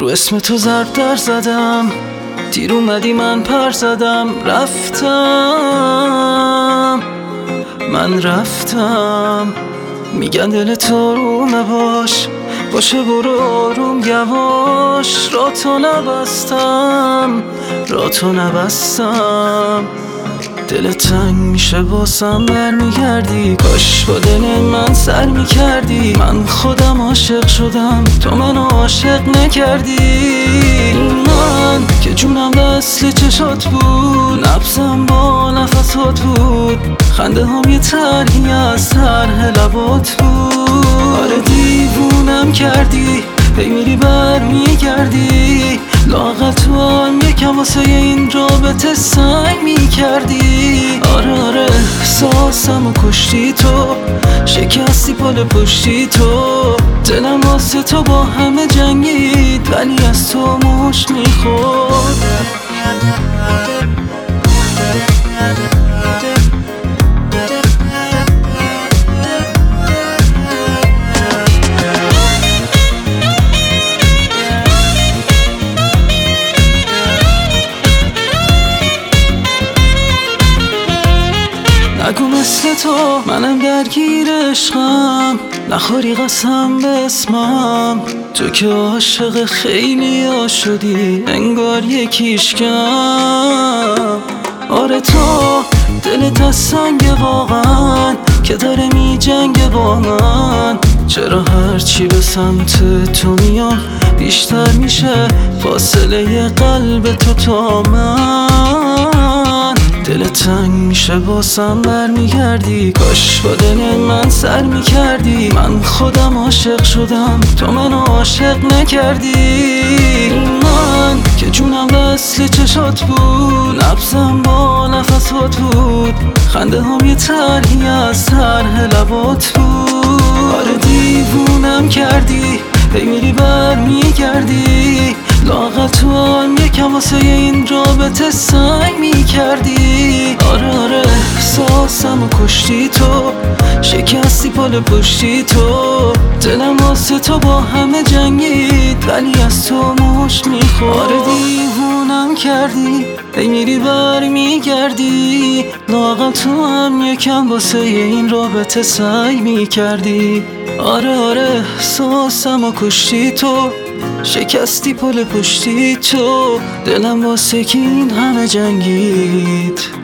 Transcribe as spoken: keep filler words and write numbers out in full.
اسم تو ضرب در زدم، تیر اومدی من پر زدم. رفتم من رفتم، میگن دل تو رومه باش باشه برو آروم یواش. را تو نبستم را تو نبستم، دل تنگ میشه باسم برمیگردی. کاش با دل من سر میکردی، من خودم عاشق شدم تو منو عاشق نکردی. من که جونم وصل چشات بود، نبضم با نفسات بود، خنده هم یه طرحی از طرح لبات بود. آره دیوونم کردی، هی میری بر میگردی، لااقل تو هم یکم واسه این رابطه سعی میکردی. آره آره احساسم و کشتی تو، شکستی پل پشتی تو، دلم واسه تو با همه جنگید ولی از تو مشت میخورد. نگو مثل تو منم درگیر عشقم، نخوری قسم به اسمم. تو که عاشق خیلی ها شدی انگار یکیش کم. آره تو دلت از سنگ واقعا که داره می جنگ با من. چرا هرچی به سمت تو میام بیشتر میشه فاصله قلب تو تا من. دل تنگ میشه باسم برمیگردی، کاش با دل من سر میکردی. من خودم عاشق شدم تو منو عاشق نکردی. من که جونم وصل چشات بود، نبضم با نفسات بود، خنده هم یه طرحی از طرح لبات بود. آره دیوونم کردی، هی میری بر میگردی، لااقل تو هم یکم واسه این رابطه سعی میکردی. آره آره احساسم و کشتی تو، شکستی پل پشتی تو، دلم واسه تو با همه جنگید ولی از تو مشت میخورد. آره دیوونم کردی، هی میری بر میگردی، لااقل تو هم یکم واسه این رابطه سعی میکردی. آره آره احساسم و کشتی تو، شکستی پل پشتی تو، دلم واسه که این همه جنگید.